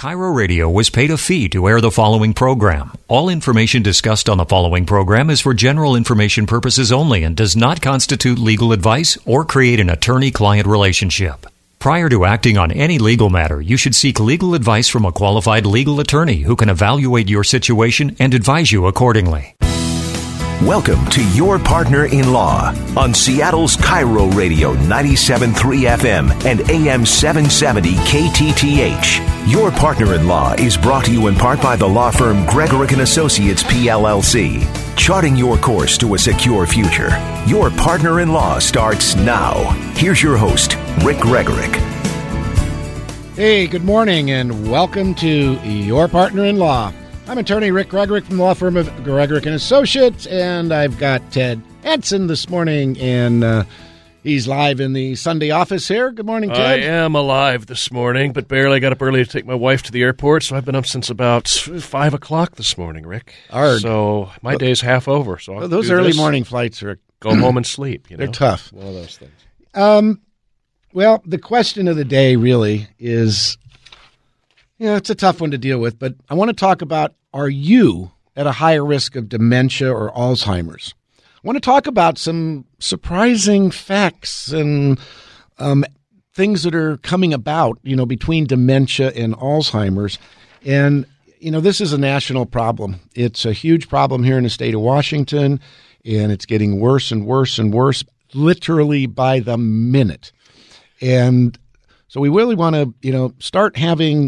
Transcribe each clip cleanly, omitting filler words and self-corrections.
KIRO Radio was paid a fee to air the following program. All information discussed on the following program is for general information purposes only and does not constitute legal advice or create an attorney-client relationship. Prior to acting on any legal matter, you should seek legal advice from a qualified legal attorney who can evaluate your situation and advise you accordingly. Welcome to Your Partner in Law on Seattle's KIRO Radio 97.3 FM and AM 770 KTTH. Your Partner in Law is brought to you in part by the law firm Gregorick & Associates, PLLC. Charting your course to a secure future. Your Partner in Law starts now. Here's your host, Rick Gregorick. Hey, good morning and welcome to Your Partner in Law. I'm attorney Rick Gregorick from the law firm of Gregorick & Associates, and I've got Ted Hansen this morning, and he's live in the Sunday office here. Good morning, Ted. I am alive this morning, but barely. I got up early to take my wife to the airport, so I've been up since about 5 o'clock this morning, Rick. Hard. So my day's half over. So those early morning flights are... Go home and sleep, you know? They're tough. One of those things. Well, the question of the day really is... Yeah, it's a tough one to deal with, but I want to talk about, are you at a higher risk of dementia or Alzheimer's? I want to talk about some surprising facts and things that are coming about, between dementia and Alzheimer's. And, this is a national problem. It's a huge problem here in the state of Washington, and it's getting worse and worse and worse, literally by the minute. And so we really want to, start having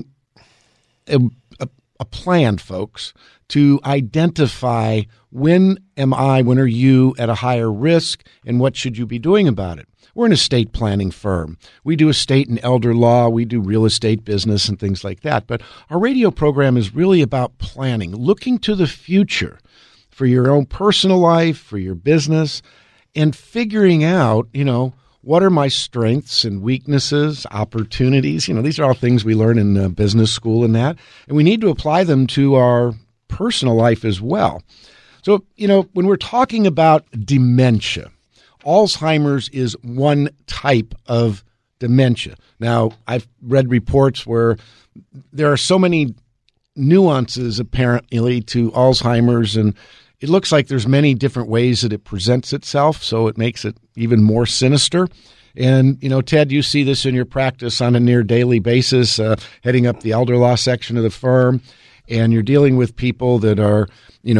a plan, folks, to identify when are you at a higher risk and what should you be doing about it. We're an estate planning firm. We do estate and elder law. We do real estate business and things like that. But our radio program is really about planning, looking to the future for your own personal life, for your business, and figuring out, what are my strengths and weaknesses, opportunities? These are all things we learn in business school and that. And we need to apply them to our personal life as well. So, when we're talking about dementia, Alzheimer's is one type of dementia. Now, I've read reports where there are so many nuances apparently to Alzheimer's, and it looks like there's many different ways that it presents itself, so it makes it even more sinister. And, Ted, you see this in your practice on a near daily basis, heading up the elder law section of the firm, and you're dealing with people that are,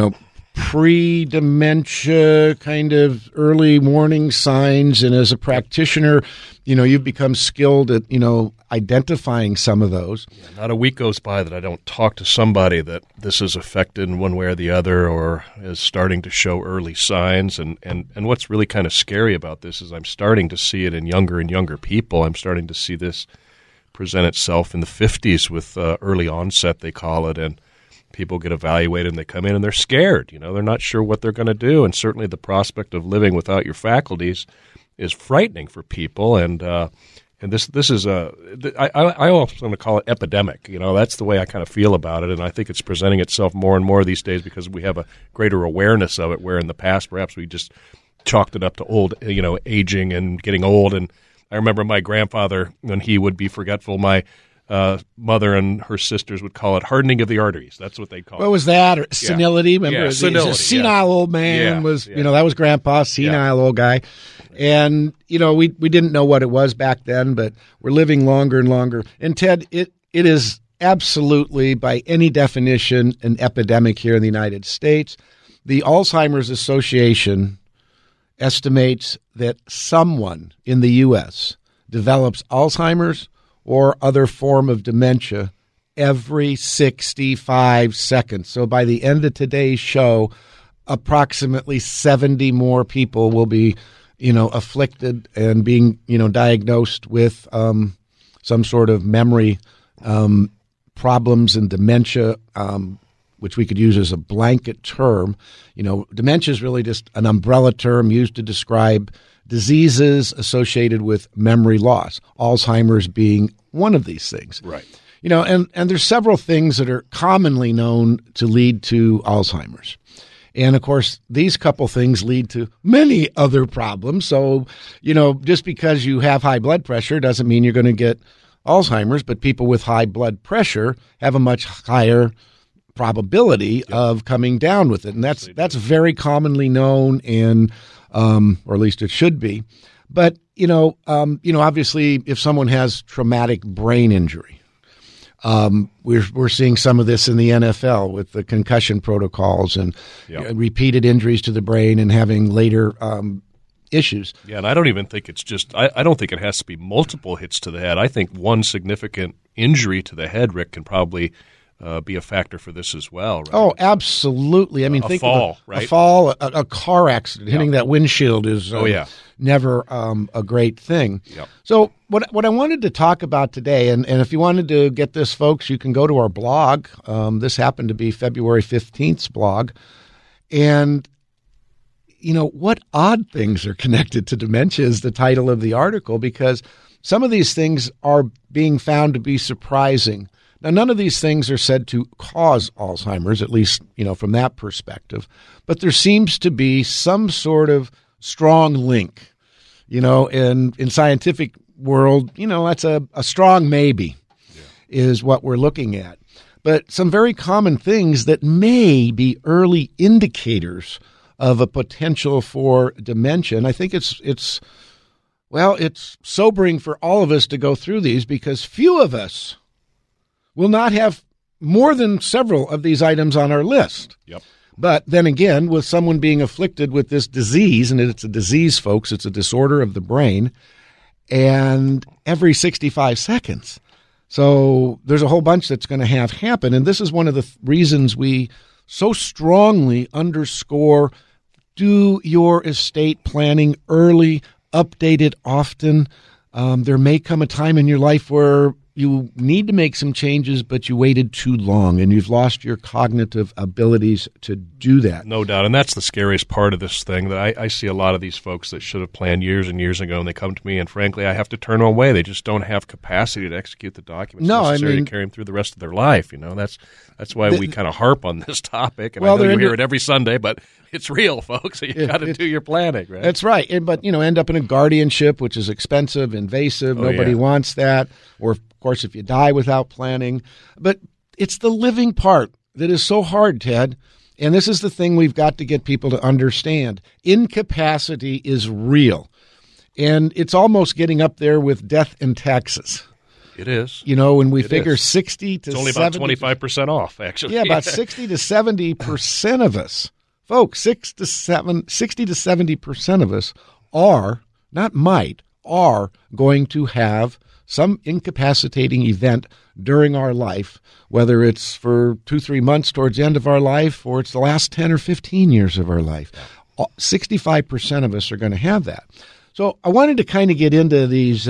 pre-dementia kind of early warning signs. And as a practitioner, you've become skilled at, identifying some of those. Yeah, not a week goes by that I don't talk to somebody that this is affected in one way or the other or is starting to show early signs. And what's really kind of scary about this is I'm starting to see it in younger and younger people. I'm starting to see this present itself in the 50s with early onset, they call it, and people get evaluated and they come in and they're scared. They're not sure what they're going to do, and certainly the prospect of living without your faculties is frightening for people. And this is I also want to call it epidemic. That's the way I kind of feel about it, and I think it's presenting itself more and more these days because we have a greater awareness of it, where in the past perhaps we just chalked it up to old, aging and getting old. And I remember my grandfather, when he would be forgetful, my mother and her sisters would call it hardening of the arteries. That's what they call it. What was that? Or senility? Remember, yeah, senility. Senile old man that was Grandpa, senile old guy. And, we didn't know what it was back then, but we're living longer and longer. And Ted, it is absolutely, by any definition, an epidemic here in the United States. The Alzheimer's Association estimates that someone in the U.S. develops Alzheimer's or other form of dementia every 65 seconds. So by the end of today's show, approximately 70 more people will be, afflicted and being, diagnosed with some sort of memory problems and dementia, which we could use as a blanket term. Dementia is really just an umbrella term used to describe diseases associated with memory loss, Alzheimer's being one of these things. Right. And there's several things that are commonly known to lead to Alzheimer's. And, of course, these couple things lead to many other problems. So, just because you have high blood pressure doesn't mean you're going to get Alzheimer's, but people with high blood pressure have a much higher probability of coming down with it. And that's very commonly known, and or at least it should be. But, obviously if someone has traumatic brain injury, we're seeing some of this in the NFL with the concussion protocols and repeated injuries to the brain and having later issues. Yeah, and I don't even think it's just I don't think it has to be multiple hits to the head. I think one significant injury to the head, Rick, can probably be a factor for this as well, right? Oh, absolutely. I mean, think fall, of a fall, a car accident, hitting that windshield is never a great thing. Yep. So what I wanted to talk about today, and if you wanted to get this, folks, you can go to our blog. This happened to be February 15th's blog. And, what odd things are connected to dementia is the title of the article, because some of these things are being found to be surprising. Now, none of these things are said to cause Alzheimer's, at least, from that perspective. But there seems to be some sort of strong link, and in scientific world, that's a strong maybe is what we're looking at. But some very common things that may be early indicators of a potential for dementia. And I think it's sobering for all of us to go through these, because few of us will not have more than several of these items on our list. Yep. But then again, with someone being afflicted with this disease, and it's a disease, folks, it's a disorder of the brain, and every 65 seconds. So there's a whole bunch that's going to have happen. And this is one of the reasons we so strongly underscore, do your estate planning early, update it often. There may come a time in your life where you need to make some changes, but you waited too long and you've lost your cognitive abilities to do that. No doubt. And that's the scariest part of this thing, that I see a lot of these folks that should have planned years and years ago, and they come to me, and frankly, I have to turn them away. They just don't have capacity to execute the documents necessary to carry them through the rest of their life. That's why we kind of harp on this topic. And I know you hear it every Sunday, but it's real, folks. So you got to do your planning, right? That's right. But, end up in a guardianship, which is expensive, invasive. Nobody wants that. Or, of course, if you die without planning. But it's the living part that is so hard, Ted. And this is the thing we've got to get people to understand. Incapacity is real. And it's almost getting up there with death and taxes. It is. When we figure 60 to 70. It's only about 25% off, actually. Yeah, about 60 to 70% of us, folks, 60 to 70% of us are going to have some incapacitating event during our life, whether it's for 2-3 months towards the end of our life or it's the last 10 or 15 years of our life. 65% of us are going to have that. So I wanted to kind of get into these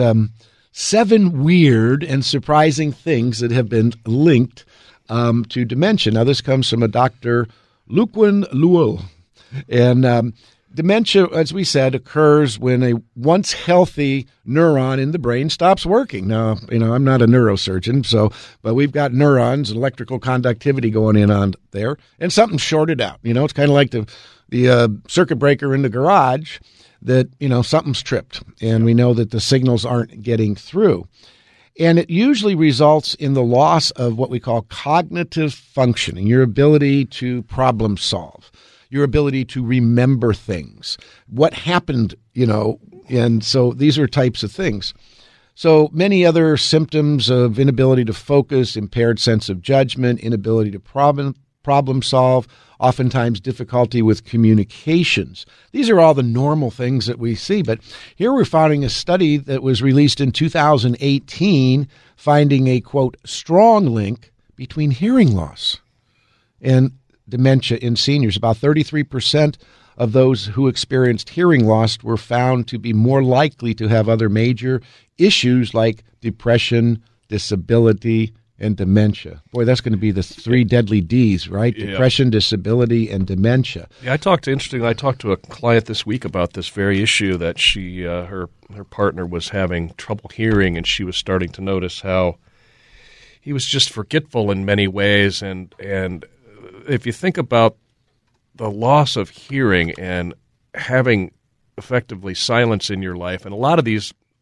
7 weird and surprising things that have been linked to dementia. Now, this comes from a Dr. Luquen Luol. And dementia, as we said, occurs when a once healthy neuron in the brain stops working. Now, I'm not a neurosurgeon, but we've got neurons and electrical conductivity going on there, and something's shorted out. It's kind of like the circuit breaker in the garage that, something's tripped, and we know that the signals aren't getting through. And it usually results in the loss of what we call cognitive functioning, your ability to problem solve, your ability to remember things, what happened, and so these are types of things. So many other symptoms of inability to focus, impaired sense of judgment, inability to problem solve, oftentimes difficulty with communications. These are all the normal things that we see. But here we're finding a study that was released in 2018 finding a, quote, strong link between hearing loss and dementia in seniors. About 33% of those who experienced hearing loss were found to be more likely to have other major issues like depression, disability, and dementia. Boy, that's going to be the 3 deadly Ds, right? Yeah. Depression, disability, and dementia. Yeah, I talked to a client this week about this very issue, that she her partner was having trouble hearing, and she was starting to notice how he was just forgetful in many ways. And if you think about the loss of hearing and having effectively silence in your life, and a lot of these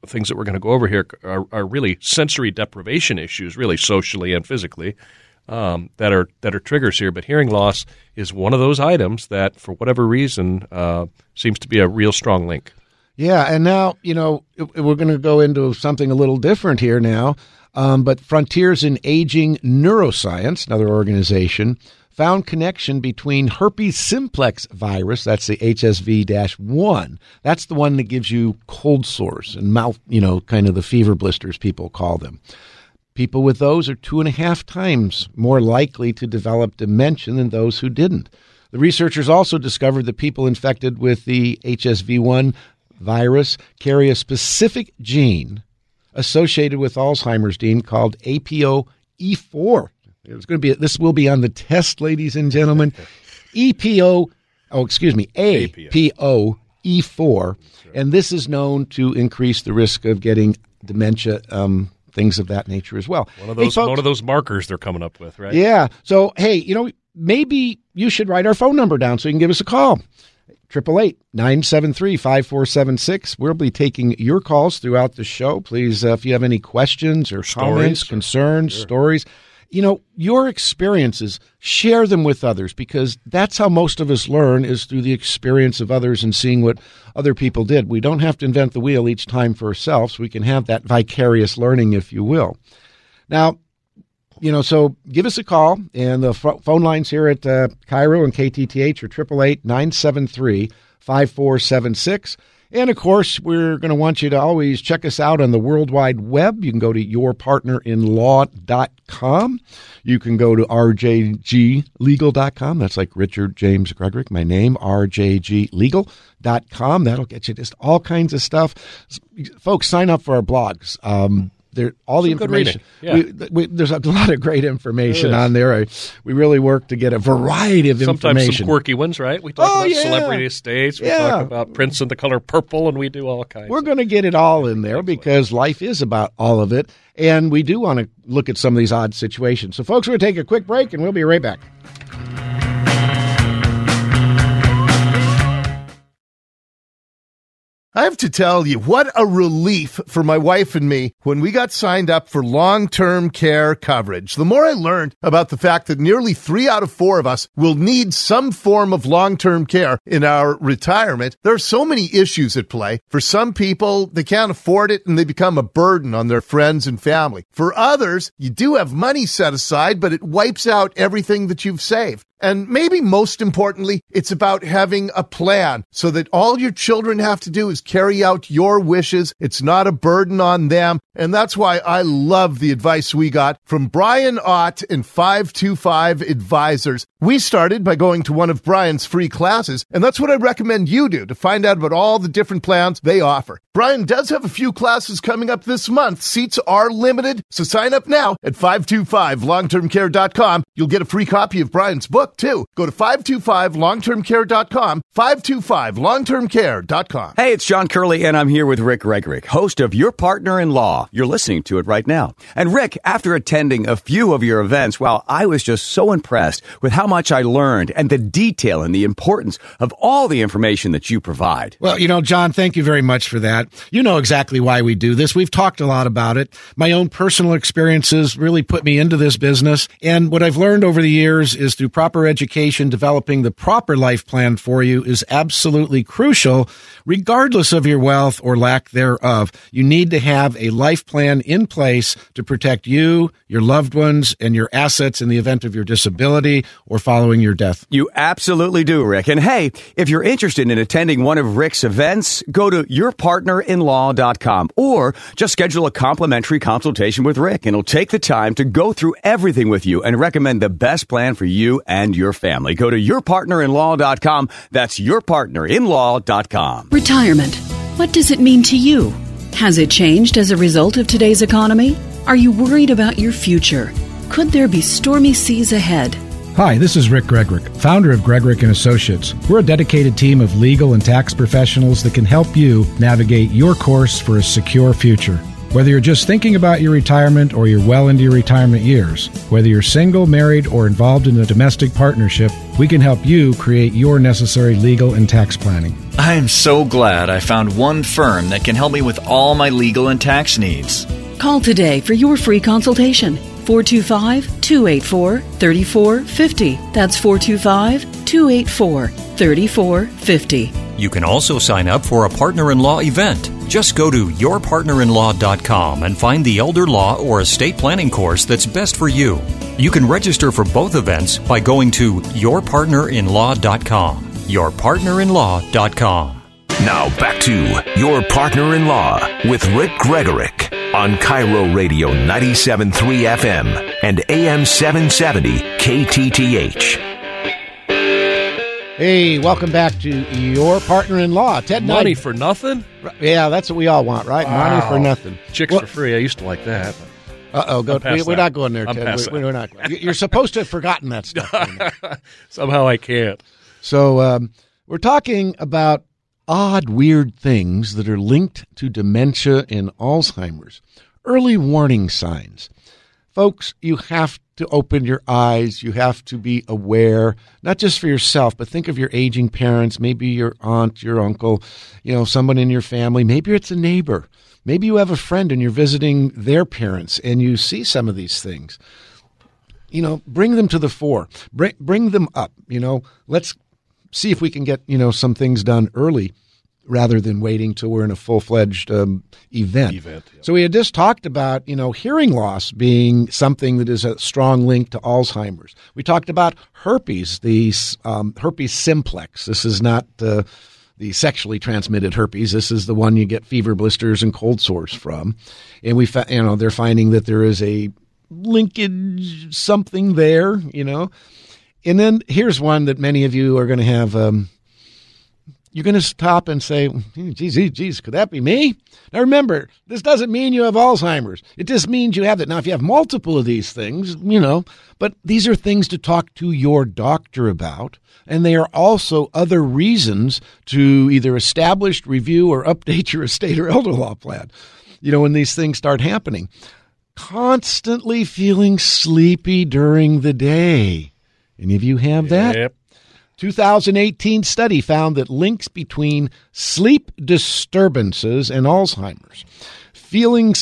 things that we're going to go over here are really sensory deprivation issues, really socially and physically, that are triggers here. But hearing loss is one of those items that, for whatever reason, seems to be a real strong link. Yeah, and now, we're going to go into something a little different here now, but Frontiers in Aging Neuroscience, another organization, found connection between herpes simplex virus, that's the HSV-1. That's the one that gives you cold sores and mouth, kind of the fever blisters people call them. People with those are 2.5 times more likely to develop dementia than those who didn't. The researchers also discovered that people infected with the HSV-1 virus carry a specific gene associated with Alzheimer's gene called APOE4. This will be on the test, ladies and gentlemen. APOE4, and this is known to increase the risk of getting dementia, things of that nature as well. One of those markers they're coming up with, right? Yeah. So, hey, maybe you should write our phone number down so you can give us a call. 888-973-5476. We'll be taking your calls throughout the show. Please, if you have any questions or comments, concerns, stories, your experiences, share them with others, because that's how most of us learn, is through the experience of others and seeing what other people did. We don't have to invent the wheel each time for ourselves. We can have that vicarious learning, if you will. Now, so give us a call, and the phone lines here at Cairo and KTTH are 888-973-5476. And, of course, we're going to want you to always check us out on the World Wide Web. You can go to yourpartnerinlaw.com. You can go to rjglegal.com. That's like Richard James Gregorick, my name, rjglegal.com. That'll get you just all kinds of stuff. Folks, sign up for our blogs. All the information. Yeah. There's a lot of great information on there. We really work to get a variety of information. Sometimes some quirky ones, right? We talk about celebrity estates. We talk about Prince and the color purple, and we do all kinds. We're going to get it all in there because life is about all of it, and we do want to look at some of these odd situations. So, folks, we're going to take a quick break, and we'll be right back. I have to tell you, what a relief for my wife and me when we got signed up for long-term care coverage. The more I learned about the fact that nearly 3 out of 4 of us will need some form of long-term care in our retirement, there are so many issues at play. For some people, they can't afford it and they become a burden on their friends and family. For others, you do have money set aside, but it wipes out everything that you've saved. And maybe most importantly, it's about having a plan so that all your children have to do is carry out your wishes. It's not a burden on them. And that's why I love the advice we got from Brian Ott and 525 Advisors. We started by going to one of Brian's free classes, and that's what I recommend you do to find out about all the different plans they offer. Brian does have a few classes coming up this month. Seats are limited, so sign up now at 525longtermcare.com. You'll get a free copy of Brian's book, too. Go to 525longtermcare.com, 525longtermcare.com. Hey, it's John Curley, and I'm here with Rick Gregorick, host of Your Partner in Law. You're listening to it right now. And Rick, after attending a few of your events, I was just so impressed with how much I learned and the detail and the importance of all the information that you provide. Well, John, thank you very much for that. You know exactly why we do this. We've talked a lot about it. My own personal experiences really put me into this business. And what I've learned over the years is through proper education, developing the proper life plan for you is absolutely crucial, regardless of your wealth or lack thereof. You need to have a life plan in place to protect you, your loved ones, and your assets in the event of your disability or following your death. You absolutely do, Rick. And hey, if you're interested in attending one of Rick's events, go to yourpartnerinlaw.com or just schedule a complimentary consultation with Rick, and he'll take the time to go through everything with you and recommend the best plan for you and your family. Go to yourpartnerinlaw.com. That's yourpartnerinlaw.com. Retirement. What does it mean to you? Has it changed as a result of today's economy? Are you worried about your future? Could there be stormy seas ahead? Hi, this is Rick Gregorick, founder of Gregorick & Associates. We're a dedicated team of legal and tax professionals that can help you navigate your course for a secure future. Whether you're just thinking about your retirement or you're well into your retirement years, whether you're single, married, or involved in a domestic partnership, we can help you create your necessary legal and tax planning. I am so glad I found one firm that can help me with all my legal and tax needs. Call today for your free consultation. 425-284-3450. That's 425-284-3450. You can also sign up for a partner-in-law event. Just go to yourpartnerinlaw.com and find the elder law or estate planning course that's best for you. You can register for both events by going to yourpartnerinlaw.com. yourpartnerinlaw.com. Now back to Your Partner-in-Law with Rick Gregorick on Cairo Radio 97.3 FM and AM 770 KTTH. Hey, welcome back to Your Partner-in-Law. Ted Money Knight. for nothing? Yeah, that's what we all want, right? Wow. Money for nothing. Chicks for free. I used to like that. We're not going there, Ted. We're not. You're supposed to have forgotten that stuff. Somehow I can't. So we're talking about odd, weird things that are linked to dementia and Alzheimer's. Early warning signs. Folks, you have to open your eyes. You have to be aware, not just for yourself, but think of your aging parents, maybe your aunt, your uncle, someone in your family. Maybe it's a neighbor. Maybe you have a friend and you're visiting their parents and you see some of these things. Bring them to the fore. Bring them up. Let's see if we can get, some things done early rather than waiting till we're in a full-fledged event. Yeah. So we had just talked about, hearing loss being something that is a strong link to Alzheimer's. We talked about herpes, the herpes simplex. This is not the sexually transmitted herpes. This is the one you get fever blisters and cold sores from. And they're finding that there is a linkage, something there, And then here's one that many of you are going to have you're going to stop and say, geez, could that be me? Now remember, this doesn't mean you have Alzheimer's. It just means you have it. Now, if you have multiple of these things, but these are things to talk to your doctor about. And they are also other reasons to either establish, review, or update your estate or elder law plan, when these things start happening. Constantly feeling sleepy during the day. Any of you have that? Yep. 2018 study found that links between sleep disturbances and Alzheimer's. Feelings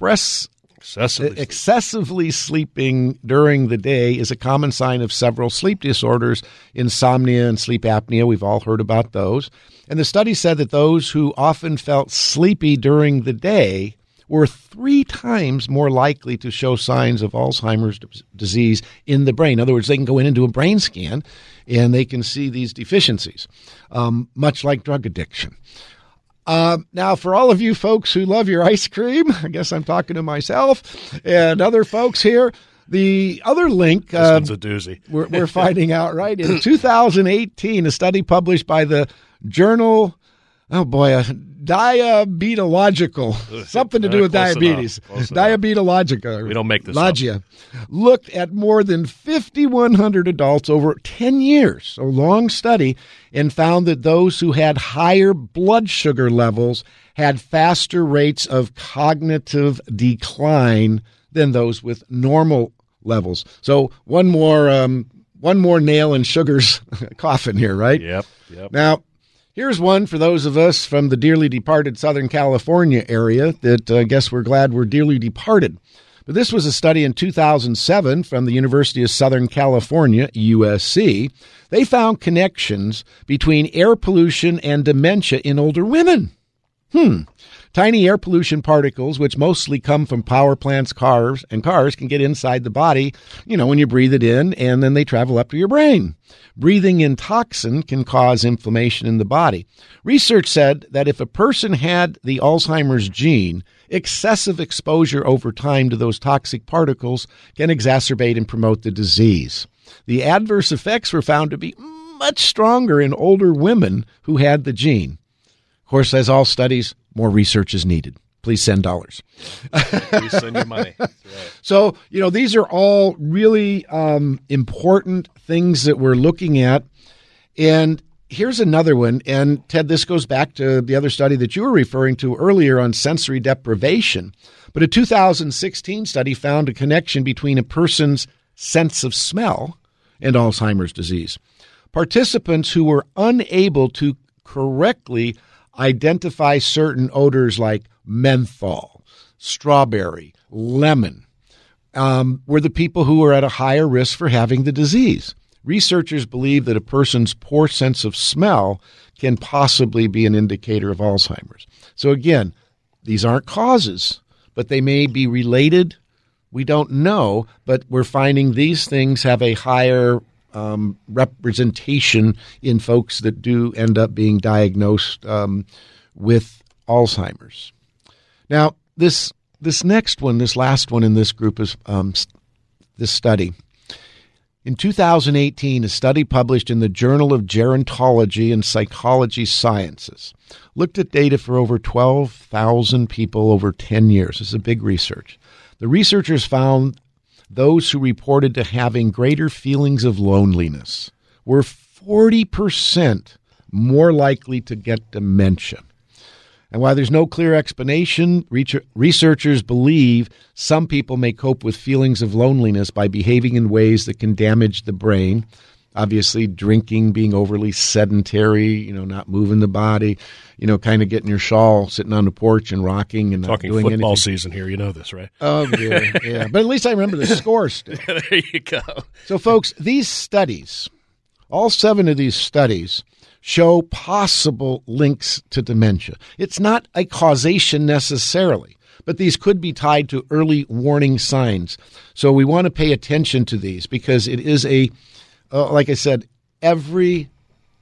excessively sleeping during the day is a common sign of several sleep disorders, insomnia and sleep apnea. We've all heard about those. And the study said that those who often felt sleepy during the day were 3 times more likely to show signs of Alzheimer's disease in the brain. In other words, they can go in and do a brain scan, and they can see these deficiencies, much like drug addiction. Now, for all of you folks who love your ice cream, I guess I'm talking to myself and other folks here, the other link this one's a doozy. we're finding out, right? In 2018, a study published by the journal, Diabetological, something to do with diabetes. Diabetologica. We don't make this Logia, up. looked at more than 5,100 adults over 10 years, so long study, and found that those who had higher blood sugar levels had faster rates of cognitive decline than those with normal levels. So one more nail in Sugar's coffin here, right? Yep. Now, here's one for those of us from the dearly departed Southern California area that I guess we're glad we're dearly departed. But this was a study in 2007 from the University of Southern California, USC. They found connections between air pollution and dementia in older women. Tiny air pollution particles, which mostly come from power plants, cars, can get inside the body, when you breathe it in, and then they travel up to your brain. Breathing in toxin can cause inflammation in the body. Research said that if a person had the Alzheimer's gene, excessive exposure over time to those toxic particles can exacerbate and promote the disease. The adverse effects were found to be much stronger in older women who had the gene. Of course, as all studies, more research is needed. Please send dollars. Please send your money. That's right. So, these are all really important things that we're looking at. And here's another one. And Ted, this goes back to the other study that you were referring to earlier on sensory deprivation. But a 2016 study found a connection between a person's sense of smell and Alzheimer's disease. Participants who were unable to correctly identify certain odors like menthol, strawberry, lemon, were the people who were at a higher risk for having the disease. Researchers believe that a person's poor sense of smell can possibly be an indicator of Alzheimer's. So again, these aren't causes, but they may be related. We don't know, but we're finding these things have a higher representation in folks that do end up being diagnosed with Alzheimer's. Now, this next one, this last one in this group is this study. In 2018, a study published in the Journal of Gerontology and Psychology Sciences looked at data for over 12,000 people over 10 years. This is a big research. The researchers found those who reported to having greater feelings of loneliness were 40% more likely to get dementia. And while there's no clear explanation, researchers believe some people may cope with feelings of loneliness by behaving in ways that can damage the brain. Obviously, drinking, being overly sedentary, not moving the body, kind of getting your shawl, sitting on the porch and rocking and not doing anything. Talking football season here, you know this, right? Oh, dear, yeah. But at least I remember the score still. There you go. So, folks, these studies, all 7 of these studies, show possible links to dementia. It's not a causation necessarily, but these could be tied to early warning signs. So we want to pay attention to these because it is like I said, every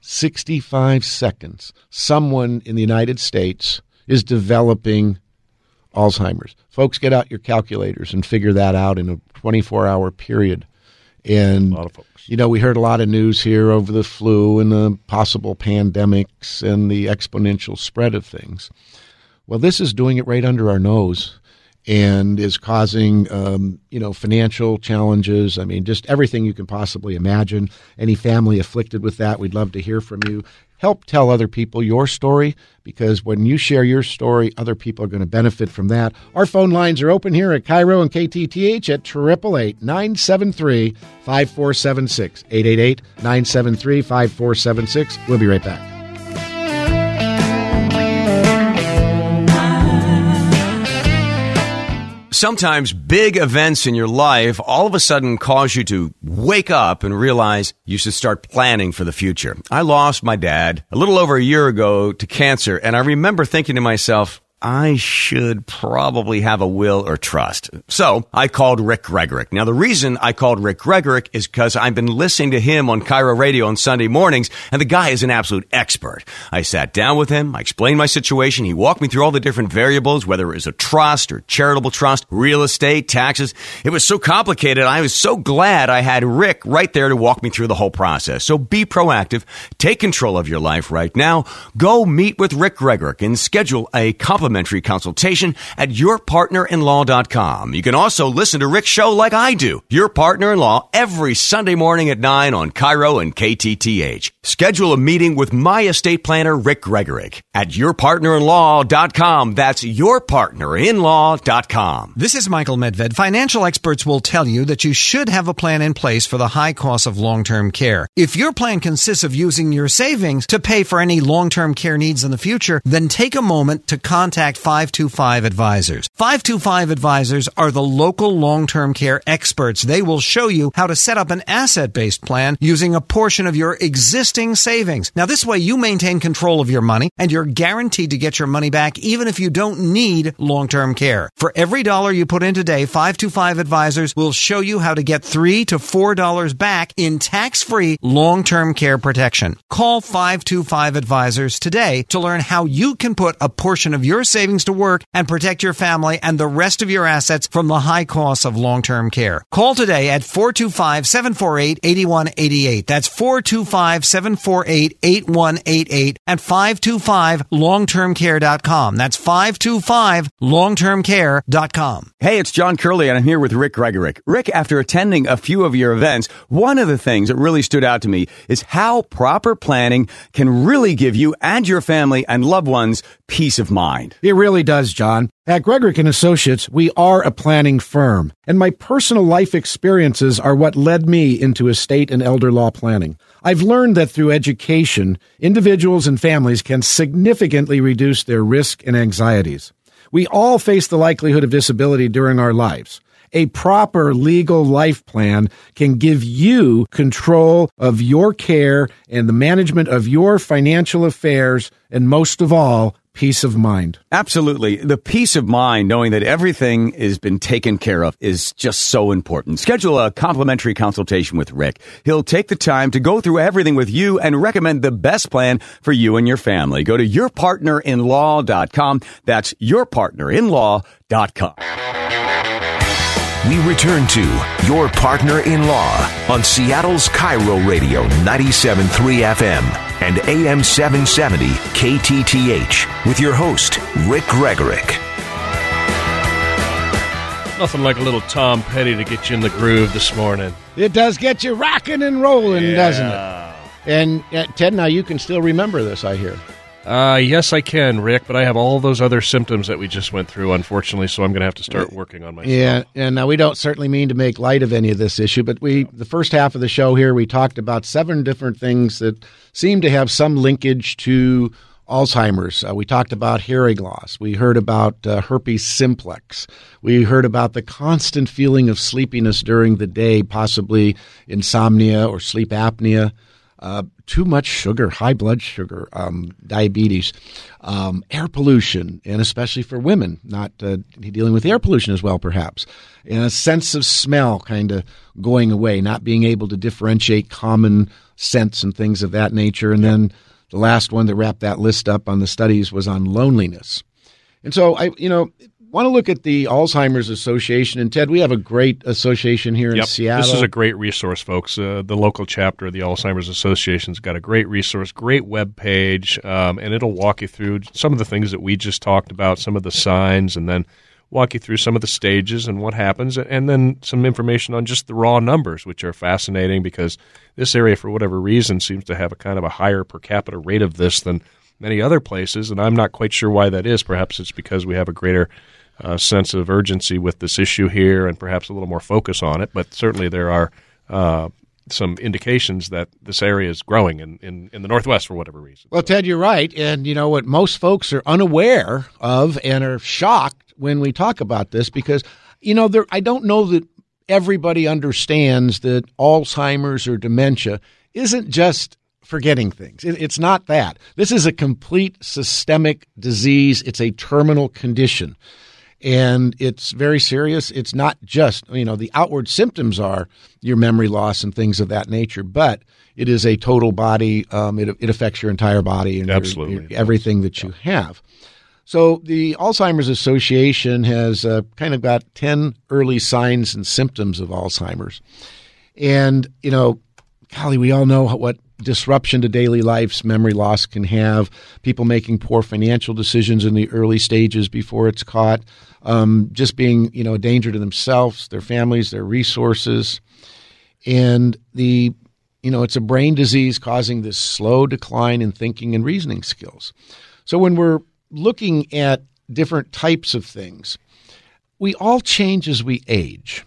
65 seconds, someone in the United States is developing Alzheimer's. Folks, get out your calculators and figure that out in a 24-hour period. And, a lot of folks. We heard a lot of news here over the flu and the possible pandemics and the exponential spread of things. Well, this is doing it right under our nose and is causing, financial challenges. I mean, just everything you can possibly imagine. Any family afflicted with that, we'd love to hear from you. Help tell other people your story, because when you share your story, other people are going to benefit from that. Our phone lines are open here at Cairo and KTTH at 888-973-5476. 888-973-5476. We'll be right back. Sometimes big events in your life all of a sudden cause you to wake up and realize you should start planning for the future. I lost my dad a little over a year ago to cancer, and I remember thinking to myself, I should probably have a will or trust. So I called Rick Gregorek. Now, the reason I called Rick Gregorek is because I've been listening to him on Cairo Radio on Sunday mornings, and the guy is an absolute expert. I sat down with him. I explained my situation. He walked me through all the different variables, whether it was a trust or charitable trust, real estate, taxes. It was so complicated. I was so glad I had Rick right there to walk me through the whole process. So be proactive. Take control of your life right now. Go meet with Rick Gregorek and schedule a complimentary consultation at yourpartnerinlaw.com. You can also listen to Rick's show like I do, Your Partner in Law, every Sunday morning at 9 on Cairo and KTTH. Schedule a meeting with my estate planner, Rick Gregorek, at yourpartnerinlaw.com. That's yourpartnerinlaw.com. This is Michael Medved. Financial experts will tell you that you should have a plan in place for the high cost of long-term care. If your plan consists of using your savings to pay for any long-term care needs in the future, then take a moment to contact 525 Advisors. 525 Advisors are the local long-term care experts. They will show you how to set up an asset-based plan using a portion of your existing savings. Now, this way you maintain control of your money and you're guaranteed to get your money back even if you don't need long-term care. For every dollar you put in today, 525 Advisors will show you how to get $3 to $4 back in tax-free long-term care protection. Call 525 Advisors today to learn how you can put a portion of your savings to work and protect your family and the rest of your assets from the high costs of long-term care. Call today at 425-748-8188. That's 425-748-8188 at 525longtermcare.com. That's 525longtermcare.com. Hey, it's John Curley, and I'm here with Rick Gregorick. Rick, after attending a few of your events, one of the things that really stood out to me is how proper planning can really give you and your family and loved ones peace of mind. It really does, John. At Gregorick & Associates, we are a planning firm, and my personal life experiences are what led me into estate and elder law planning. I've learned that through education, individuals and families can significantly reduce their risk and anxieties. We all face the likelihood of disability during our lives. A proper legal life plan can give you control of your care and the management of your financial affairs, and most of all, peace of mind. Absolutely. The peace of mind, knowing that everything has been taken care of, is just so important. Schedule a complimentary consultation with Rick. He'll take the time to go through everything with you and recommend the best plan for you and your family. Go to yourpartnerinlaw.com. That's yourpartnerinlaw.com. We return to Your Partner in Law on Seattle's Cairo Radio 97.3 FM and AM 770 KTTH with your host, Rick Gregorick. Nothing like a little Tom Petty to get you in the groove this morning. It does get you rocking and rolling, doesn't it? And Ted, now you can still remember this, I hear. Yes, I can, Rick, but I have all those other symptoms that we just went through, unfortunately, so I'm going to have to start working on myself. Yeah, and now we don't certainly mean to make light of any of this issue, but the first half of the show here, we talked about 7 different things that seem to have some linkage to Alzheimer's. We talked about hearing loss. We heard about herpes simplex. We heard about the constant feeling of sleepiness during the day, possibly insomnia or sleep apnea. Too much sugar, high blood sugar, diabetes, air pollution, and especially for women, not dealing with air pollution as well, perhaps, and a sense of smell kind of going away, not being able to differentiate common scents and things of that nature. And then the last one that wrapped that list up on the studies was on loneliness. And so I want to look at the Alzheimer's Association. And Ted, we have a great association here in Seattle. This is a great resource, folks. The local chapter of the Alzheimer's Association's got a great resource, great web page, and it'll walk you through some of the things that we just talked about, some of the signs, and then walk you through some of the stages and what happens, and then some information on just the raw numbers, which are fascinating because this area, for whatever reason, seems to have a kind of a higher per capita rate of this than many other places, and I'm not quite sure why that is. Perhaps it's because we have a greater sense of urgency with this issue here and perhaps a little more focus on it, but certainly there are some indications that this area is growing in the Northwest for whatever reason. Well, Ted, you're right, and you know what most folks are unaware of and are shocked when we talk about this because, I don't know that everybody understands that Alzheimer's or dementia isn't just forgetting things. It's not that. This is a complete systemic disease. It's a terminal condition. And it's very serious. It's not just, the outward symptoms are your memory loss and things of that nature, but it is a total body. It affects your entire body and absolutely everything that you have. So the Alzheimer's Association has kind of got 10 early signs and symptoms of Alzheimer's. And, golly, we all know what disruption to daily life's memory loss can have, people making poor financial decisions in the early stages before it's caught, just being, a danger to themselves, their families, their resources. And it's a brain disease causing this slow decline in thinking and reasoning skills. So when we're looking at different types of things, we all change as we age.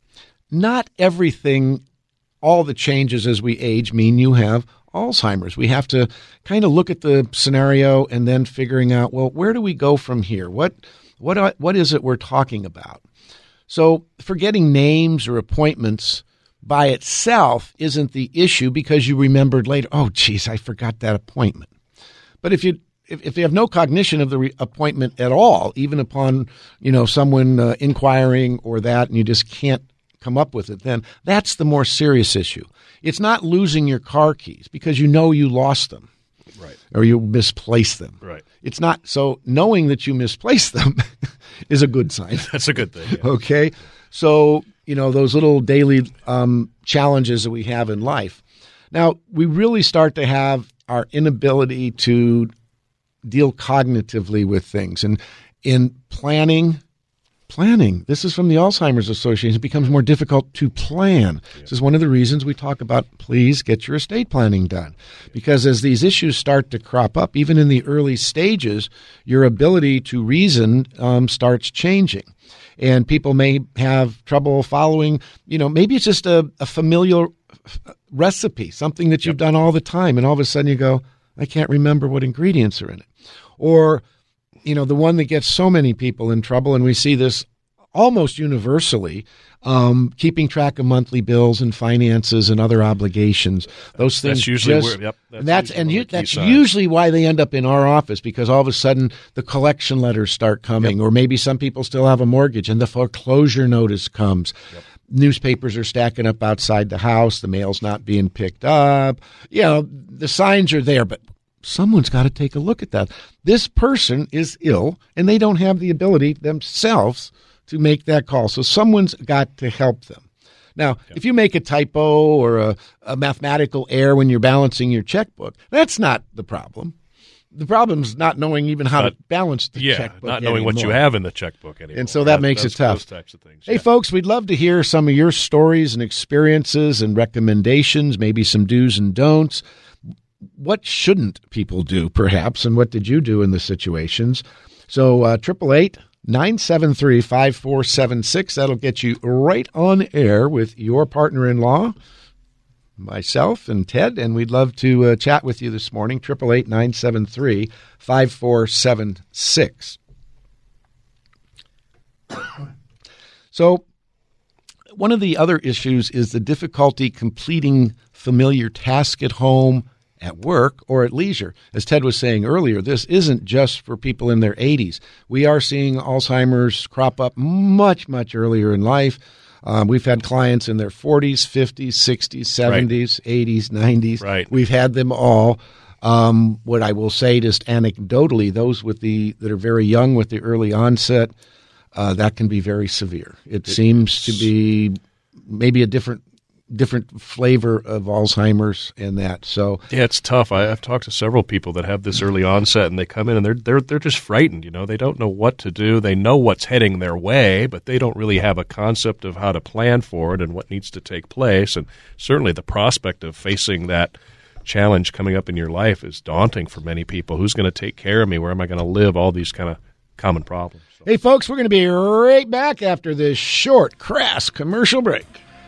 Not everything, all the changes as we age mean you have Alzheimer's. We have to kind of look at the scenario and then figuring out, well, where do we go from here? What is it we're talking about? So forgetting names or appointments by itself isn't the issue because you remembered later, oh, geez, I forgot that appointment. But if you have no cognition of the appointment at all, even upon, someone inquiring or that, and you just can't come up with it, then that's the more serious issue. It's not losing your car keys because you know you lost them. Right. Or you misplace them. Right. It's not, so knowing that you misplace them is a good sign. That's a good thing. Yeah. Okay. So, those little daily challenges that we have in life. Now, we really start to have our inability to deal cognitively with things. And in planning, this is from the Alzheimer's Association, it becomes more difficult to plan. This is one of the reasons we talk about, please get your estate planning done. Because as these issues start to crop up, even in the early stages, your ability to reason starts changing. And people may have trouble following, maybe it's just a familiar recipe, something that you've done all the time, and all of a sudden you go, I can't remember what ingredients are in it. Or, the one that gets so many people in trouble, and we see this almost universally, keeping track of monthly bills and finances and other obligations. Those things that's usually that's usually why they end up in our office, because all of a sudden the collection letters start coming, or maybe some people still have a mortgage and the foreclosure notice comes. Newspapers are stacking up outside the house. The mail's not being picked up. The signs are there, but someone's got to take a look at that. This person is ill, and they don't have the ability themselves to make that call. So someone's got to help them. Now, if you make a typo or a mathematical error when you're balancing your checkbook, that's not the problem. The problem is not knowing even how to balance the checkbook. Not knowing what you have in the checkbook anymore. And so that makes it tough. Those types of things. Hey, folks, we'd love to hear some of your stories and experiences and recommendations, maybe some do's and don'ts. What shouldn't people do, perhaps, and what did you do in the situations? So 888-973-5476. That'll get you right on air with your partner-in-law, myself and Ted, and we'd love to chat with you this morning, 888-973-5476. So one of the other issues is the difficulty completing familiar tasks at home, at work, or at leisure. As Ted was saying earlier, this isn't just for people in their 80s. We are seeing Alzheimer's crop up much, much earlier in life. We've had clients in their 40s, 50s, 60s, 70s, 80s, 90s. Right. We've had them all. What I will say just anecdotally, those that are very young with the early onset, that can be very severe. It seems to be maybe a different flavor of Alzheimer's and that. So yeah, it's tough. I've talked to several people that have this early onset, and they come in and they're just frightened. They don't know what to do. They know what's heading their way, but they don't really have a concept of how to plan for it and what needs to take place. And certainly the prospect of facing that challenge coming up in your life is daunting for many people. Who's going to take care of me? Where am I going to live? All these kind of common problems. So. Hey, folks, we're going to be right back after this short, crass commercial break.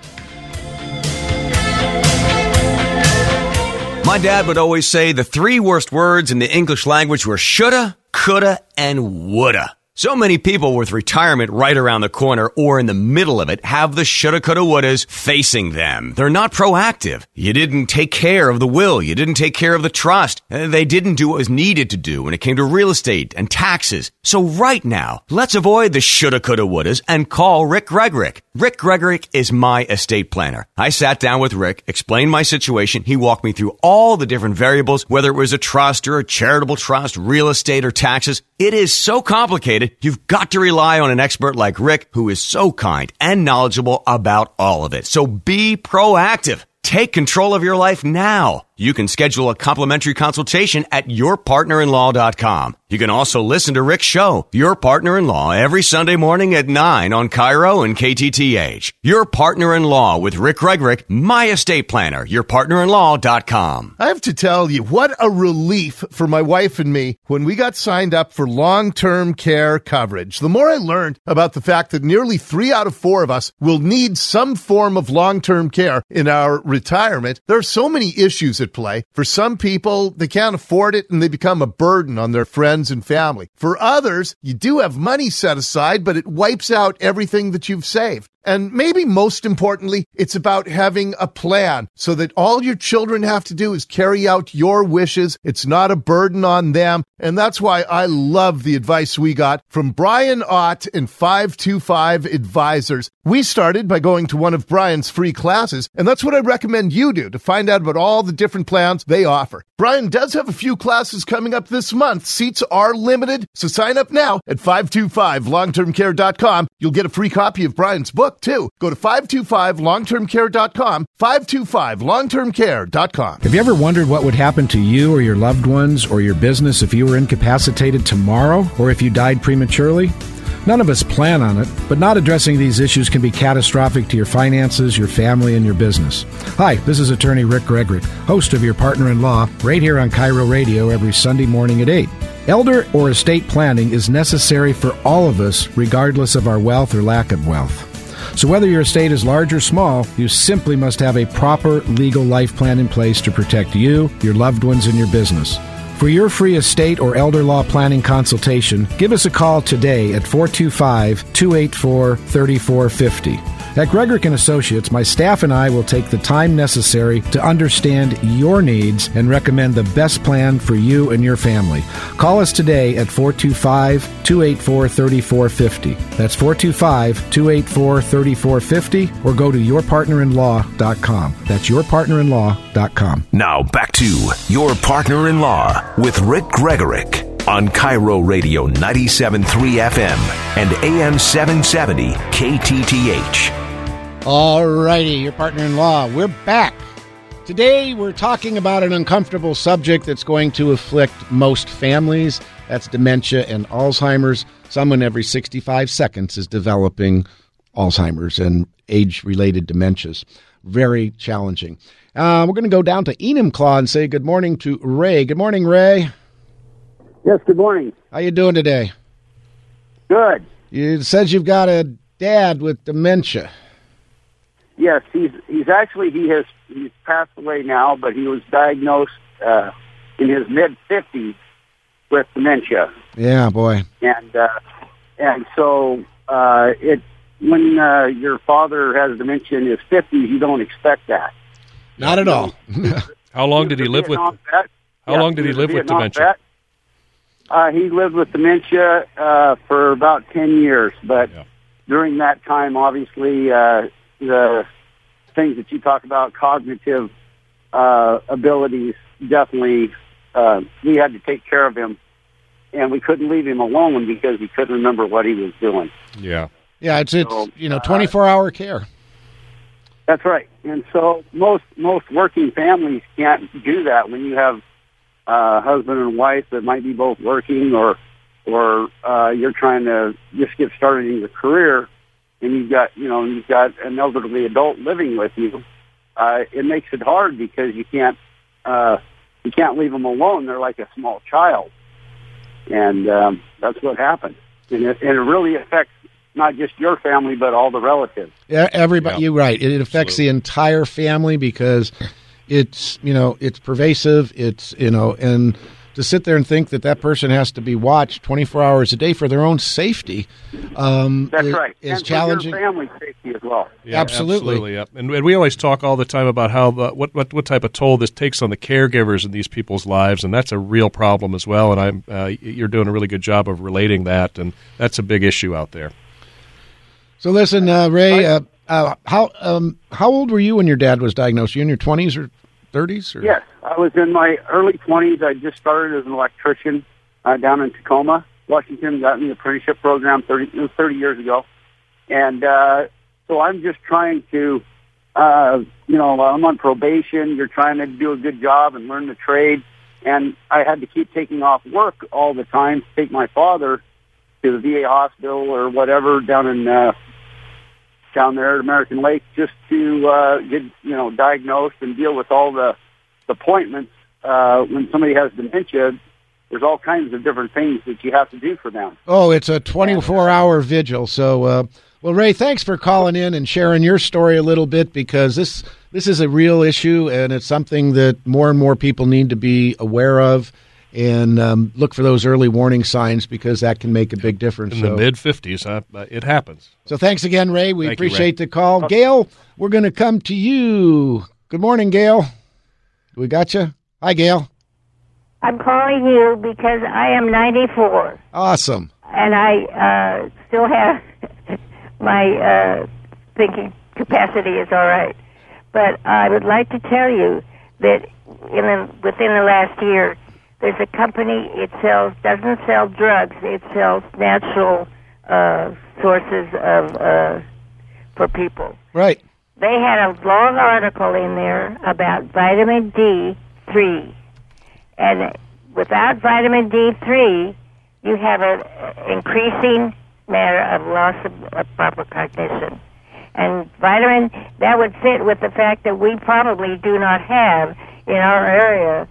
My dad would always say the three worst words in the English language were shoulda, coulda, and woulda. So many people with retirement right around the corner or in the middle of it have the shoulda, coulda, wouldas facing them. They're not proactive. You didn't take care of the will. You didn't take care of the trust. They didn't do what was needed to do when it came to real estate and taxes. So right now, let's avoid the shoulda, coulda, wouldas and call Rick Gregorick. Rick Gregorick is my estate planner. I sat down with Rick, explained my situation. He walked me through all the different variables, whether it was a trust or a charitable trust, real estate or taxes. It is so complicated. You've got to rely on an expert like Rick, who is so kind and knowledgeable about all of it. So be proactive. Take control of your life now. You can schedule a complimentary consultation at yourpartnerinlaw.com. You can also listen to Rick's show, Your Partner-in-Law, every Sunday morning at 9 on Cairo and KTTH. Your Partner-in-Law with Rick Gregorick, my estate planner, yourpartnerinlaw.com. I have to tell you, what a relief for my wife and me when we got signed up for long-term care coverage. The more I learned about the fact that nearly 3 out of 4 of us will need some form of long-term care in our retirement, there are so many issues at play. For some people, they can't afford it and they become a burden on their friends and family. For others, you do have money set aside, but it wipes out everything that you've saved. And maybe most importantly, it's about having a plan so that all your children have to do is carry out your wishes. It's not a burden on them. And that's why I love the advice we got from Brian Ott and 525 Advisors. We started by going to one of Brian's free classes, and that's what I recommend you do to find out about all the different plans they offer. Brian does have a few classes coming up this month. Seats are limited, so sign up now at 525longtermcare.com. You'll get a free copy of Brian's book, too. Go to 525longtermcare.com, 525longtermcare.com. Have you ever wondered what would happen to you or your loved ones or your business if you were incapacitated tomorrow or if you died prematurely? None of us plan on it, but not addressing these issues can be catastrophic to your finances, your family, and your business. Hi, this is attorney Rick Gregorick, host of Your Partner-in-Law, right here on Cairo Radio every Sunday morning at 8. Elder or estate planning is necessary for all of us, regardless of our wealth or lack of wealth. So whether your estate is large or small, you simply must have a proper legal life plan in place to protect you, your loved ones, and your business. For your free estate or elder law planning consultation, give us a call today at 425-284-3450. At Gregorick & Associates, my staff and I will take the time necessary to understand your needs and recommend the best plan for you and your family. Call us today at 425-284-3450. That's 425-284-3450, or go to yourpartnerinlaw.com. That's yourpartnerinlaw.com. Now back to Your Partner-in-Law with Rick Gregorick on Cairo Radio 97.3 FM and AM 770 KTTH. All righty, Your Partner-in-Law. We're back. Today we're talking about an uncomfortable subject that's going to afflict most families. That's dementia and Alzheimer's. Someone every 65 seconds is developing Alzheimer's and age-related dementias. Very challenging. We're going to go down to Enumclaw and say good morning to Ray. Good morning, Ray. Yes, good morning. How you doing today? Good. It says you've got a dad with dementia. Yes, he's passed away now, but he was diagnosed in his mid-50s with dementia. Yeah, boy. And so when your father has dementia in his 50s, you don't expect that. Not at all. How long did he live with? How long did he live with dementia? He lived with dementia for about 10 years, but during that time, obviously, the things that you talk about, cognitive abilities, definitely, we had to take care of him, and we couldn't leave him alone because he couldn't remember what he was doing. Yeah, it's 24-hour care. That's right, and so most working families can't do that when you have husband and wife that might be both working, or you're trying to just get started in your career, and you've got an elderly adult living with you. It makes it hard because you can't leave them alone. They're like a small child, and that's what happens. And it really affects not just your family, but all the relatives. Yeah, everybody. Yeah. You're right. It affects the entire family because it's pervasive. And to sit there and think that person has to be watched 24 hours a day for their own safety. That's right. Is and challenging. For your family safety as well. Yeah, absolutely. Yeah. And we always talk all the time about how what type of toll this takes on the caregivers in these people's lives, and that's a real problem as well. And you're doing a really good job of relating that, and that's a big issue out there. So listen, Ray, how old were you when your dad was diagnosed? You in your 20s or 30s? Or? Yes, I was in my early 20s. I just started as an electrician down in Tacoma, Washington. Got in the apprenticeship program 30 years ago, and so I'm just trying to, I'm on probation. You're trying to do a good job and learn the trade, and I had to keep taking off work all the time to take my father to the VA hospital or whatever down there at American Lake just to get diagnosed and deal with all the appointments. When somebody has dementia, there's all kinds of different things that you have to do for them. Oh, it's a 24-hour vigil. So, well, Ray, thanks for calling in and sharing your story a little bit, because this is a real issue, and it's something that more and more people need to be aware of. and look for those early warning signs because that can make a big difference. In the mid-50s, it happens. So thanks again, Ray. We Thank you, appreciate Ray. the call. Gail, we're going to come to you. Good morning, Gail. We got you. Hi, Gail. I'm calling you because I am 94. Awesome. And I still have my thinking capacity is all right. But I would like to tell you that within the last year, there's a company, doesn't sell drugs, it sells natural sources of for people. Right. They had a long article in there about vitamin D3. And without vitamin D3, you have an increasing matter of loss of proper cognition. And vitamin, that would fit with the fact that we probably do not have in our area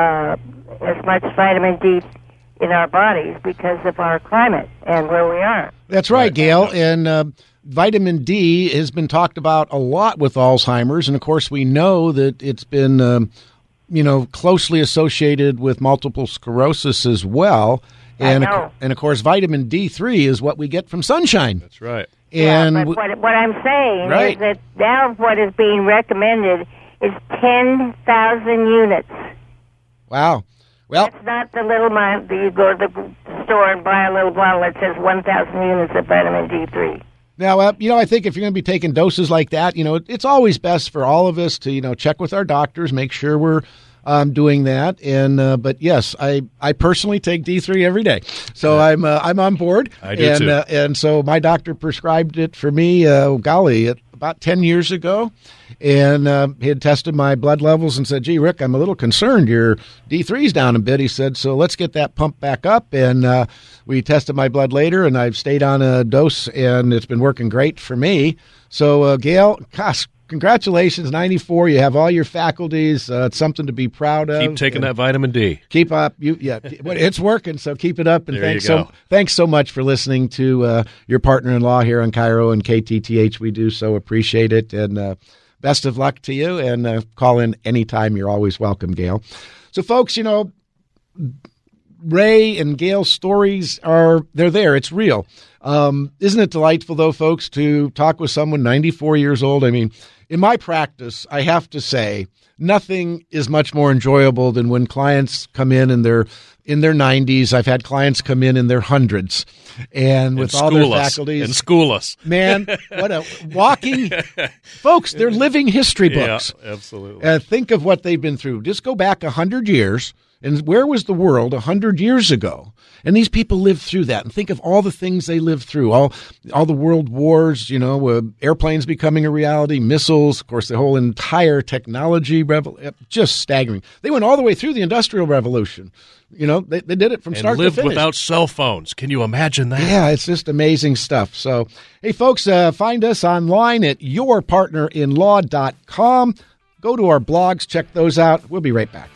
as much vitamin D in our bodies because of our climate and where we are. That's right, Gail. And vitamin D has been talked about a lot with Alzheimer's. And, of course, we know that it's been, closely associated with multiple sclerosis as well. And, of course, vitamin D3 is what we get from sunshine. That's right. And but what I'm saying right. is that now what is being recommended is 10,000 units. Wow. Well, that's not the little amount that you go to the store and buy a little bottle that says 1,000 units of vitamin D3. Now, I think if you're going to be taking doses like that, it's always best for all of us to, check with our doctors, make sure we're doing that. And but yes, I personally take D3 every day, so I'm on board. I do too. And so my doctor prescribed it for me. About 10 years ago, and he had tested my blood levels and said, "Gee, Rick, I'm a little concerned. Your D3's down a bit." He said, "So let's get that pumped back up." And we tested my blood later, and I've stayed on a dose, and it's been working great for me. So, Gail, gosh, congratulations, 94. You have all your faculties. It's something to be proud of. Keep taking that vitamin D. Keep up. It's working, so keep it up. And there thanks so much for listening to your partner-in-law here on KIRO and KTTH. We do so appreciate it. And best of luck to you. And call in anytime. You're always welcome, Gail. So, folks, Ray and Gail's stories they're there. It's real. Isn't it delightful, though, folks, to talk with someone 94 years old? I mean, in my practice, I have to say, nothing is much more enjoyable than when clients come in and they're in their 90s. I've had clients come in their hundreds, and with all their faculties. And school us. Man, what a walking... Folks, they're living history books. Yeah, absolutely. Think of what they've been through. Just go back 100 years, and where was the world 100 years ago? And these people lived through that. And think of all the things they lived through, all the world wars, airplanes becoming a reality, missiles, of course, the whole entire technology just staggering. They went all the way through the Industrial Revolution. They did it from start to finish. And lived without cell phones. Can you imagine that? Yeah, it's just amazing stuff. So, hey, folks, find us online at yourpartnerinlaw.com. Go to our blogs, check those out. We'll be right back.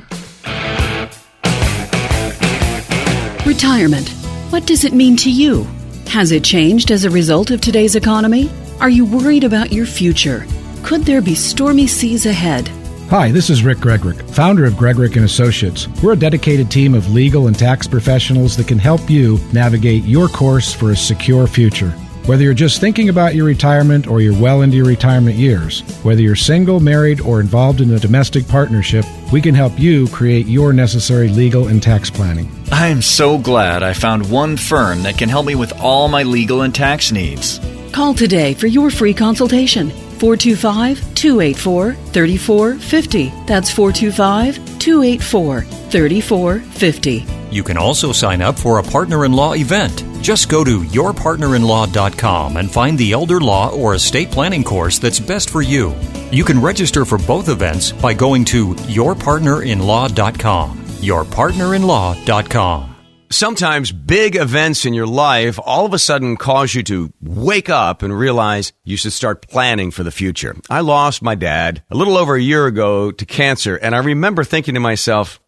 Retirement. What does it mean to you? Has it changed as a result of today's economy? Are you worried about your future? Could there be stormy seas ahead? Hi, this is Rick Gregrick, founder of Gregrick & Associates. We're a dedicated team of legal and tax professionals that can help you navigate your course for a secure future. Whether you're just thinking about your retirement or you're well into your retirement years, whether you're single, married, or involved in a domestic partnership, we can help you create your necessary legal and tax planning. I am so glad I found one firm that can help me with all my legal and tax needs. Call today for your free consultation. 425-284-3450. That's 425-284-3450. You can also sign up for a partner-in-law event. Just go to yourpartnerinlaw.com and find the elder law or estate planning course that's best for you. You can register for both events by going to yourpartnerinlaw.com. yourpartnerinlaw.com. Sometimes big events in your life all of a sudden cause you to wake up and realize you should start planning for the future. I lost my dad a little over a year ago to cancer, and I remember thinking to myself,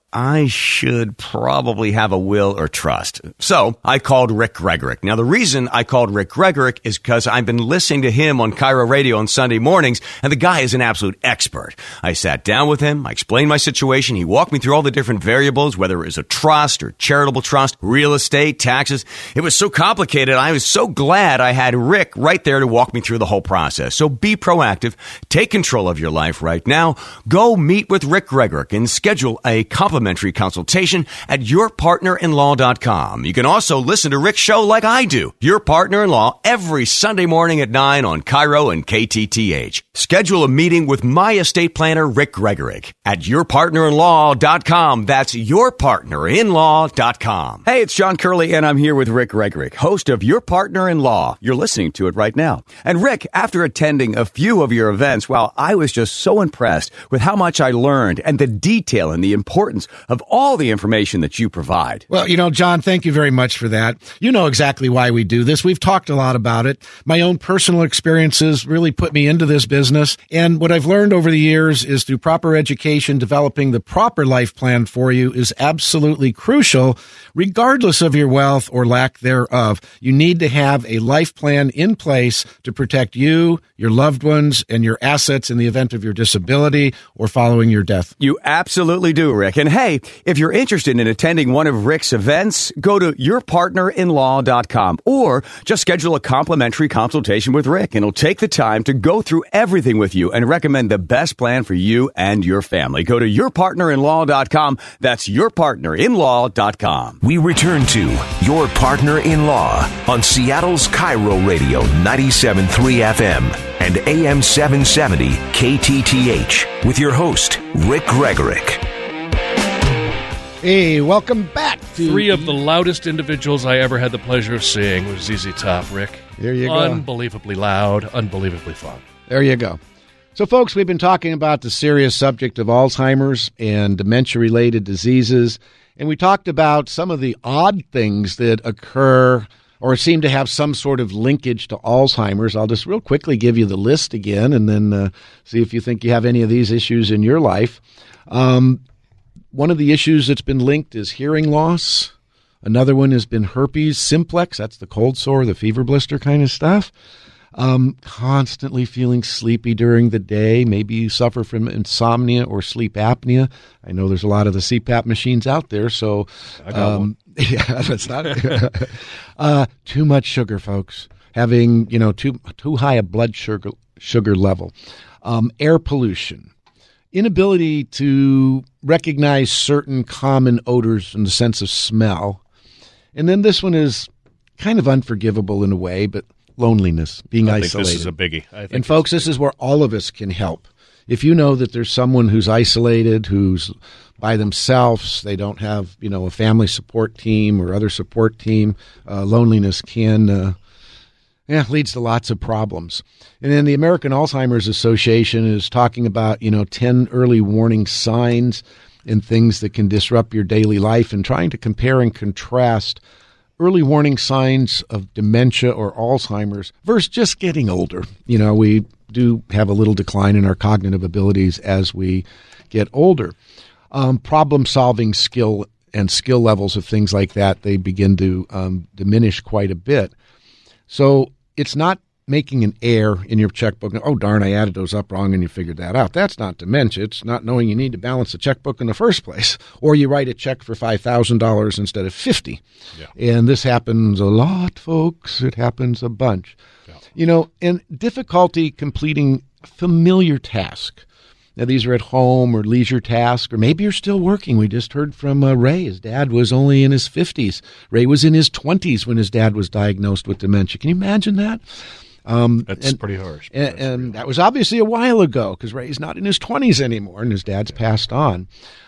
I should probably have a will or trust. So I called Rick Gregorek. Now, the reason I called Rick Gregorek is because I've been listening to him on Cairo Radio on Sunday mornings, and the guy is an absolute expert. I sat down with him. I explained my situation. He walked me through all the different variables, whether it was a trust or charitable trust, real estate, taxes. It was so complicated. I was so glad I had Rick right there to walk me through the whole process. So be proactive. Take control of your life right now. Go meet with Rick Gregorek and schedule a complimentary consultation at yourpartnerinlaw.com. You can also listen to Rick's show like I do, Your Partner in Law, every Sunday morning at 9 on Cairo and KTTH. Schedule a meeting with my estate planner, Rick Gregorek, at yourpartnerinlaw.com. That's yourpartnerinlaw.com. Hey, it's John Curley, and I'm here with Rick Gregorek, host of Your Partner in Law. You're listening to it right now. And Rick, after attending a few of your events, well, I was just so impressed with how much I learned and the detail and the importance of all the information that you provide. Well, John, thank you very much for that. You know exactly why we do this. We've talked a lot about it. My own personal experiences really put me into this business. And what I've learned over the years is through proper education, developing the proper life plan for you is absolutely crucial, regardless of your wealth or lack thereof. You need to have a life plan in place to protect you, your loved ones, and your assets in the event of your disability or following your death. You absolutely do, Rick. And hey, if you're interested in attending one of Rick's events, go to yourpartnerinlaw.com or just schedule a complimentary consultation with Rick, and he'll take the time to go through everything with you and recommend the best plan for you and your family. Go to yourpartnerinlaw.com. That's yourpartnerinlaw.com. We return to Your Partner in Law on Seattle's Cairo Radio 97.3 FM and AM 770 KTTH with your host, Rick Gregorek. Hey, welcome back to... Three of the loudest individuals I ever had the pleasure of seeing was ZZ Top, Rick. There you go. Unbelievably loud, unbelievably fun. There you go. So, folks, we've been talking about the serious subject of Alzheimer's and dementia-related diseases, and we talked about some of the odd things that occur or seem to have some sort of linkage to Alzheimer's. I'll just real quickly give you the list again and then see if you think you have any of these issues in your life. One of the issues that's been linked is hearing loss. Another one has been herpes simplex. That's the cold sore, the fever blister kind of stuff. Constantly feeling sleepy during the day. Maybe you suffer from insomnia or sleep apnea. I know there's a lot of the CPAP machines out there, so I got one. Yeah, that's not too much sugar, folks. Having too high a blood sugar level. Air pollution. Inability to recognize certain common odors in the sense of smell. And then this one is kind of unforgivable in a way, but loneliness, being isolated. I think this is a biggie. And folks, this is where all of us can help. If you know that there's someone who's isolated, who's by themselves, they don't have, a family support team or other support team, loneliness can leads to lots of problems. And then the American Alzheimer's Association is talking about, 10 early warning signs and things that can disrupt your daily life, and trying to compare and contrast early warning signs of dementia or Alzheimer's versus just getting older. We do have a little decline in our cognitive abilities as we get older. Problem-solving skill and skill levels of things like that, they begin to diminish quite a bit. So it's not making an error in your checkbook. Oh, darn, I added those up wrong and you figured that out. That's not dementia. It's not knowing you need to balance the checkbook in the first place. Or you write a check for $5,000 instead of $50,000. Yeah. And this happens a lot, folks. It happens a bunch. Yeah. And difficulty completing familiar tasks. Now, these are at home or leisure tasks, or maybe you're still working. We just heard from Ray. His dad was only in his 50s. Ray was in his 20s when his dad was diagnosed with dementia. Can you imagine that? That's pretty harsh. And that was obviously a while ago, because Ray's not in his 20s anymore, and his dad's passed on.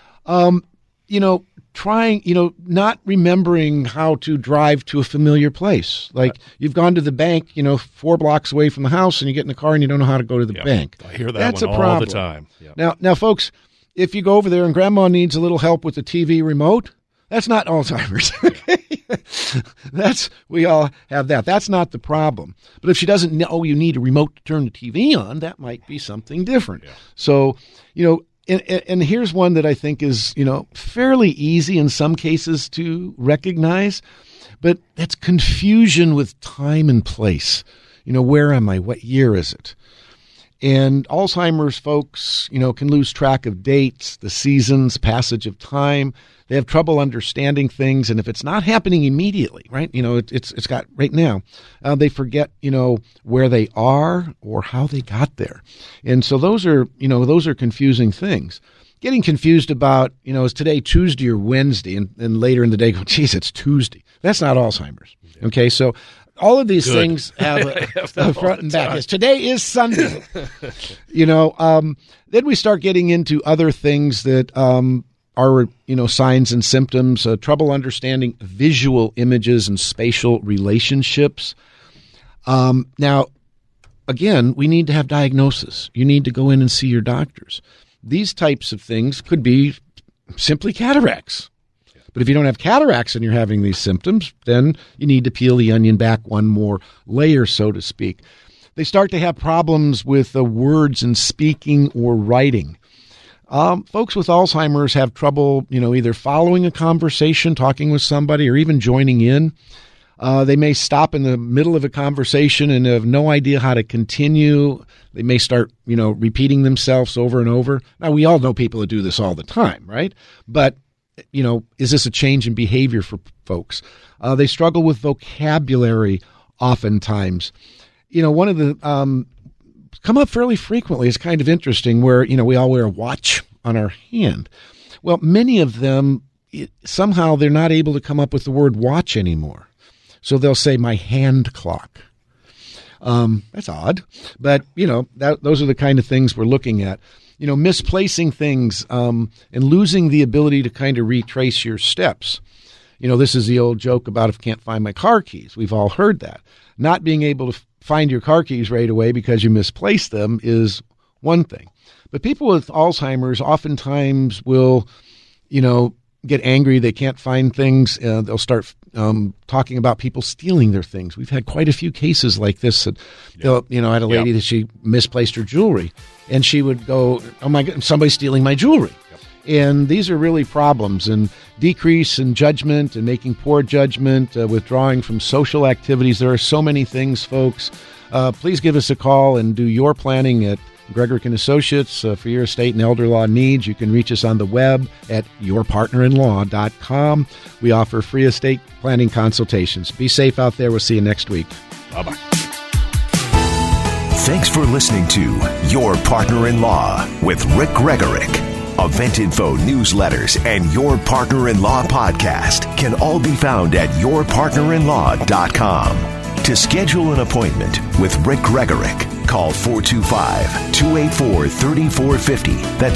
Not remembering how to drive to a familiar place. Like you've gone to the bank, 4 blocks away from the house, and you get in the car and you don't know how to go to the bank. I hear that That's one a problem. All the time. Yep. Now, folks, if you go over there and Grandma needs a little help with the TV remote, that's not Alzheimer's. We all have that. That's not the problem. But if she doesn't know you need a remote to turn the TV on, that might be something different. Yeah. So, And here's one that I think is, fairly easy in some cases to recognize, but that's confusion with time and place. Where am I? What year is it? And Alzheimer's folks, can lose track of dates, the seasons, passage of time. They have trouble understanding things. And if it's not happening immediately, right, it's got right now, they forget, where they are or how they got there. And so those are confusing things. Getting confused about, is today Tuesday or Wednesday? And later in the day go, geez, it's Tuesday. That's not Alzheimer's. Okay. So all of these things have a front and back. Yes, today is Sunday. Then we start getting into other things that are, signs and symptoms, trouble understanding visual images and spatial relationships. Now, again, we need to have diagnosis. You need to go in and see your doctors. These types of things could be simply cataracts. But if you don't have cataracts and you're having these symptoms, then you need to peel the onion back one more layer, so to speak. They start to have problems with the words and speaking or writing. Folks with Alzheimer's have trouble, either following a conversation, talking with somebody, or even joining in. They may stop in the middle of a conversation and have no idea how to continue. They may start, repeating themselves over and over. Now, we all know people that do this all the time, right? But is this a change in behavior for folks? They struggle with vocabulary oftentimes. One of the come up fairly frequently is kind of interesting where, we all wear a watch on our hand. Well, many of them, somehow they're not able to come up with the word watch anymore. So they'll say my hand clock. That's odd. But, those are the kind of things we're looking at. Misplacing things and losing the ability to kind of retrace your steps. This is the old joke about if I can't find my car keys. We've all heard that. Not being able to find your car keys right away because you misplaced them is one thing. But people with Alzheimer's oftentimes will, get angry. They can't find things. They'll start talking about people stealing their things. We've had quite a few cases like this. I had a lady that she misplaced her jewelry. And she would go, oh, my God, somebody's stealing my jewelry. And these are really problems. And decrease in judgment and making poor judgment, withdrawing from social activities. There are so many things, folks. Please give us a call and do your planning at Gregorick & Associates for your estate and elder law needs. You can reach us on the web at yourpartnerinlaw.com. We offer free estate planning consultations. Be safe out there. We'll see you next week. Bye-bye. Thanks for listening to Your Partner in Law with Rick Gregorick. Event info, newsletters, and Your Partner in Law podcast can all be found at yourpartnerinlaw.com. To schedule an appointment with Rick Gregorick, call 425-284-3450. That's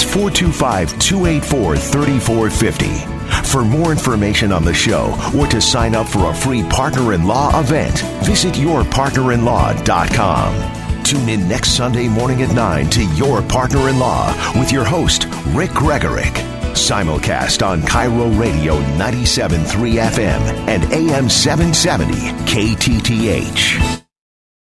425-284-3450. For more information on the show or to sign up for a free Partner in Law event, visit yourpartnerinlaw.com. Tune in next Sunday morning at 9 to Your Partner in Law with your host, Rick Gregorick. Simulcast on Cairo Radio 97.3 FM and AM 770 KTTH.